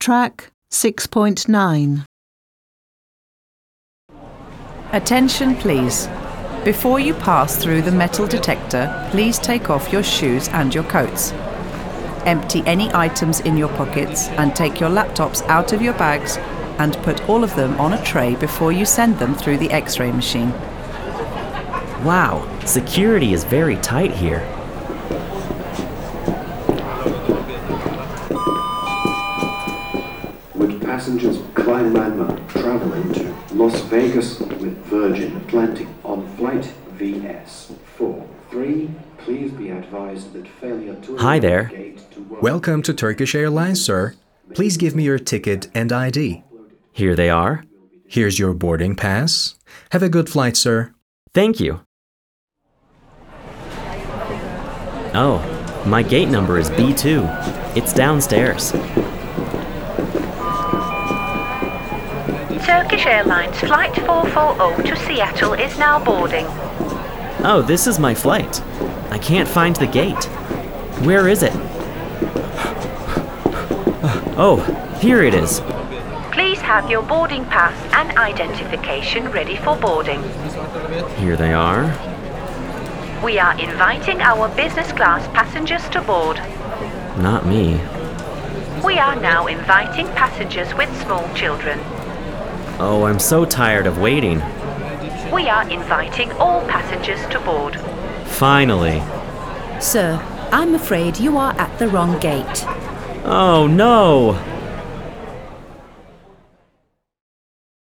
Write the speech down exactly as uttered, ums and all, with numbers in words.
Track six point nine. Attention please. Before you pass through the metal detector, please take off your shoes and your coats. Empty any items in your pockets and take your laptops out of your bags and put all of them on a tray before you send them through the X-ray machine. Wow, security is very tight here. Would passengers climb landmark traveling to Las Vegas with Virgin Atlantic on flight V S four three, please be advised that failure to... Hi there. Welcome to Turkish Airlines, sir. Please give me your ticket and I D. Here they are. Here's your boarding pass. Have a good flight, sir. Thank you. Oh, my gate number is B two. It's downstairs. Turkish Airlines Flight four forty to Seattle is now boarding. Oh, this is my flight. I can't find the gate. Where is it? Oh, here it is. Please have your boarding pass and identification ready for boarding. Here they are. We are inviting our business class passengers to board. Not me. We are now inviting passengers with small children. Oh, I'm so tired of waiting. We are inviting all passengers to board. Finally. Sir, I'm afraid you are at the wrong gate. Oh, no!